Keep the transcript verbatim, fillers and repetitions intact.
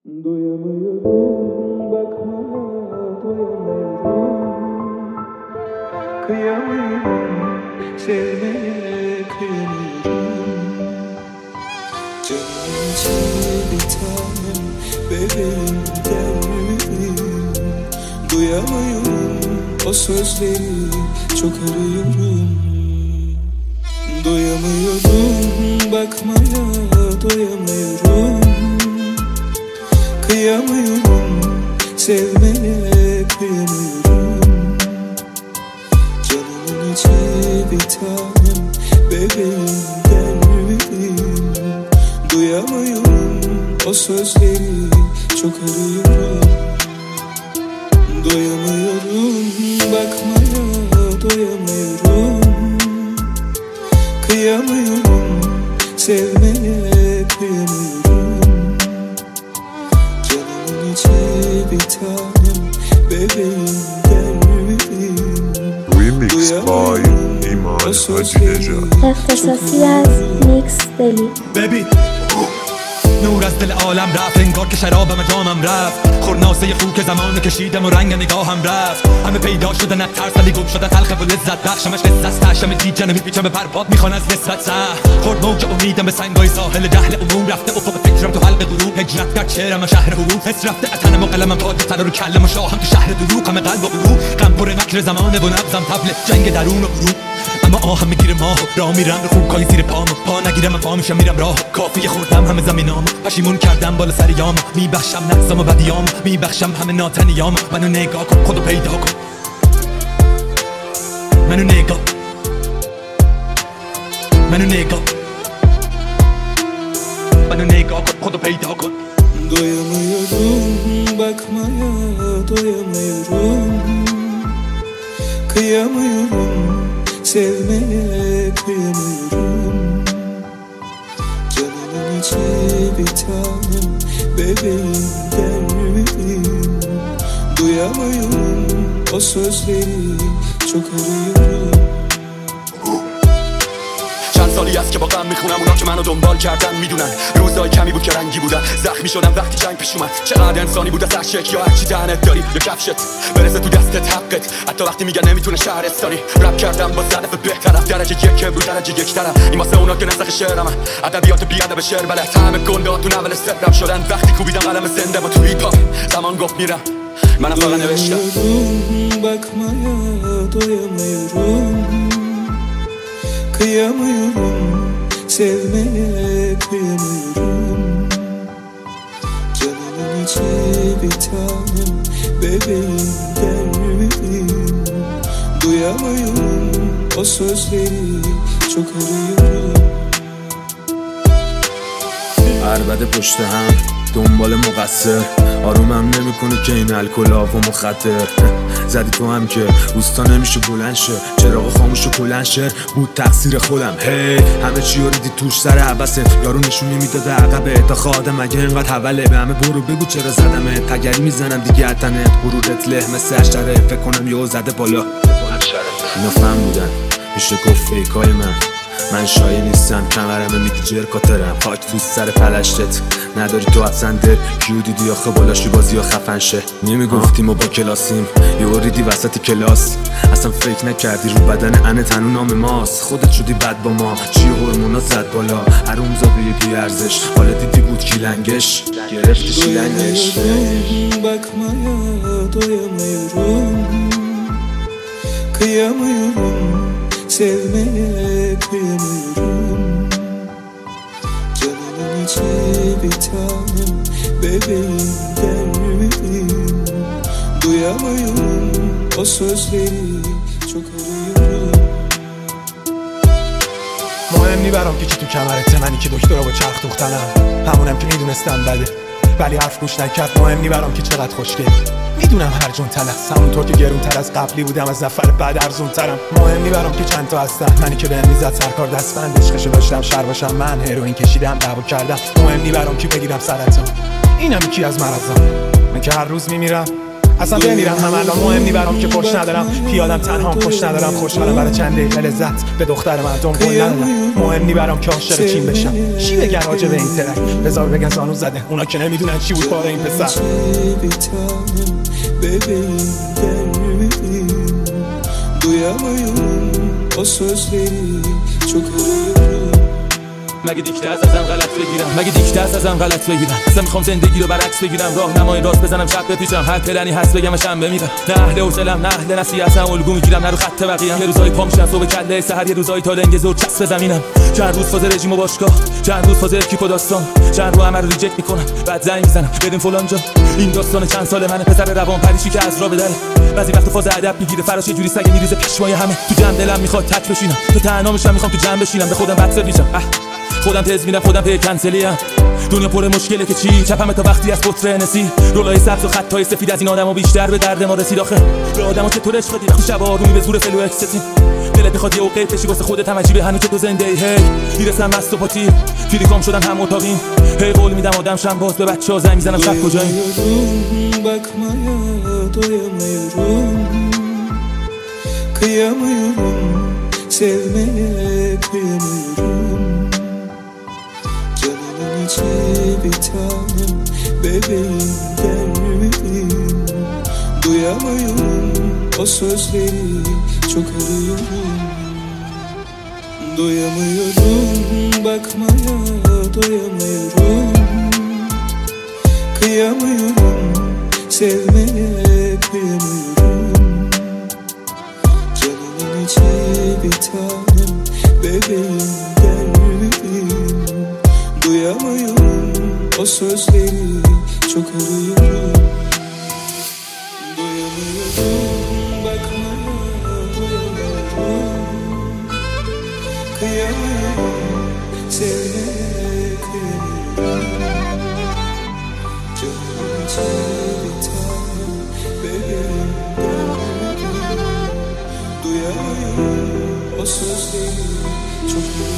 Doyamıyorum bakma doyamıyorum Kıyamıyorum sevmeye kıyamıyorum Canımın içi bir tanem bebeğim derdim Duyamıyorum o sözleri çok arıyorum Doyamıyorum bakmaya doyamıyorum Kıyamıyorum, sevmeye kıyamıyorum Canımın içi bir tanem, bebeğim derdim Duyamıyorum, o sözleri çok arıyorum Doyamıyorum, bakmaya doyamıyorum Kıyamıyorum, sevmeye kıyamıyorum bir tanem bebeğim derdim Remix by İman Hacı اختصاصی از میکس دلی ببین نور از دل عالم رفت انگار که شرابم جامم رفت خورناسه خو که زمان کشیدم و رنگ نگاهم رفت همه پیدا شده نه ترس ولی گم شده تلخ و لذت بخشمش قصه است تشم دیجنه میپیچم به پرباد میخوان از نسبت سه خورد موج امیدم به سنگای ساحل جهل عموم رفته افق فکرم تو حلق غروب هجرت در چهرم شهر حروف حس رفته اتنم و قلمم تاج تر رو کلم و شاهم تو شهر دروغ همه قلب و غروب غم پر مکر زمانه و نبضم طبل جنگ درون و غروب اما آهم میگیره ماهو راه میرم رو خوبکای زیر پامو پا نگیرم من پا میشم میرم راه کافیه خوردم همه زمینامو پشیمون کردم بالا سریامو میبخشم نقصم و بدیامو میبخشم همه ناتنیامو منو نگاه کن خودو پیدا کن منو نگاه منو نگاه منو نگاه کن خودو پیدا کن Doyamıyorum bakmaya doyamıyorum Kıyamıyorum sevmeye kıyamıyorum Canımın içi bir tanem bebeğim derdim Duyamıyorum o sözleri çok arıyorum چند سالی است که با غم میخونم اونا که منو دنبال کردن میدونن روزای کمی بود که رنگی بودن زخمی شدم وقتی جنگ پیش اومد چقدر انسانی بود از عشق یا هرچی دهنت داری یا کفشت برسه تو دستت حقت حتی وقتی میگن نمیتونه شهرستانی رپ کردم با ظرف بهترم درجه یک رو درجه یک ترم این واسه اونا که نسخ شعرم ادبیات بی ادب شعر بلد همه گنده تو نول استرپ شدن وقتی کوبیدم قلم زنده با تو هیپ هاپ زمان گفت میرم منم فقط نوشتم bakmaya doyamıyorum Kıyamıyorum, sevmeye kıyamıyorum Canımın içi bir tanem, bebeğim derdim Duyamıyorum, o sözleri çok arıyorum عربده پشت هم دنبال مقصر آرومم نمیکنه که این الکلاف و مخدر زدی تو هم که اوستا نمیشه بلند شه چراغ خاموش و کلند شه بود تقصیر خودم هی همه چی رو ریدی توش سر عبسه یارو نشونی میداده عقبه تا خادم اگه اینقدر حوله به همه برو بگو چرا زدمه تگری میزنم دیگه اتنت غرورت له مثل اشتره فکر کنم یهو زده بالا اینا فهم بودن میشه گفت فیکای من من شایع نیستم کمرمه میگی جرکاترم خاک تو سر پلشتت نداری تو اصلا دل کیو دیدی آخه بالاشی بازی ها خفن شه نمیگفتیم و با کلاسیم یه ریدی وسط کلاس اصلا فکر نکردی رو بدن انه تنو نام ماست خودت شدی بد با ما چی هرمونا زد بالا حروم زاده بی ارزش حالا دیدی بود کی لنگش گرفتی شیلنگش bakmaya doyamıyorum Kıyamıyorum sevmeye kıyamıyorum Canımın içi bir tanem bebeğim derdim Duyamıyorum o sözleri çok arıyorum مهم نی برام که کی تو کمرته منی که دکترا با چرخ دوختنم همونم که میدونستم بده ولی حرف گوش نکرد مهم نی برام که چقدر خوشگل میدونم هر جون تلخ همونطور که گرونتر از قبلی بودم از نفر بعد ارزون ترم مهم نی برام که چند تا هستن منی که بهم میزد سرکار دستبند عشقشو داشتم شر باشم من هروئین کشیدم دعوا کردم مهم نی برام که بگیرم سرطان اینم یکی از مرضام من که هر روز میمیرم اصلا بمیرم هم الان مهم نی برام که پشت ندارم، پیادم تنهام پشت ندارم، خوشحالم برای چند دقیقه لذت به دختر مردم قول ندارم. مهم نی برام که عاشق چین بشم، چی بگن راجع به این ترک، بذار بگن زانو زده، اونا که نمیدونن چی بود کار این پسر. Duyamıyorum o sözleri çok arıyorum. مگه دیکته از ازم غلط بگیرم، مگه دیکته از ازم غلط بگیرم. اصلا میخوام زندگی رو برعکس بگیرم، راه نمای راست بزنم شب بپیچم، هر پلنی هست بگم شنبه میرم. نه اهل حوصله‌ام نه اهل نصیحتم، الگو میگیرم نه رو خط بقیه‌ام. یه روزای پام میشم صبح کله سحر، یه روزای تا لنگ زور چسب زمینم. چند روز فاز رژیم و باشگاه، چند روز فاز اکیپ و داستان، چند رو همه رو ریجکت میکنم بعد زنگ میزنم بریم فلان جا. این داستان چند سال منه، پسر روان پریشی که از راه بدره. بعضی وقت فاز ادب میگیره فراش، یه جوری سگ میریزه پیشوای همه. تو جمع دلم میخواد تک بشینم، تو تنها میشم میخوام تو جمع بشینم، به خودم بد میشم. خودم تز میدم خودم پی کنسلیم. دنیا پر مشکله که چی چپم تا وقتی از بطر نسی، رولای سبز و خطای سفید از این آدمو بیشتر به درد ما رسید. آخه به آدمو چطور عشق دادی وقتی شب آرومی به زور فلو اکستیم، دلت میخواد یه اوقات بشی واسه خودت هم عجیبه هنوز که تو زنده ای. هی میرسم مست و پاتی فریکام شدن هم اتاقیم، هی قول میدم آدم شم باز به بچه‌ها زنگ میزنم شب کجاییم. Bakmaya doyamıyorum, kıyamıyorum, sevmeye kıyamıyorum. Canımın içi bir tanem, bebeğim dervim. Duyamıyorum o sözleri çok arıyorum. Doyamıyorum, bakmaya doyamıyorum, kıyamıyorum, sevmeye kıyamıyorum. Canımın içi bir tanem, bebeğim dervim. Duyamıyorum o sözleri çok arıyorum. Doyamıyorum, bakmaya doyamıyorum, kıyamıyorum, sevmeye kıyamıyorum. Canımın içi bir tanem, bebeğim dervim. Duyamıyorum o sözleri çok arıyorum.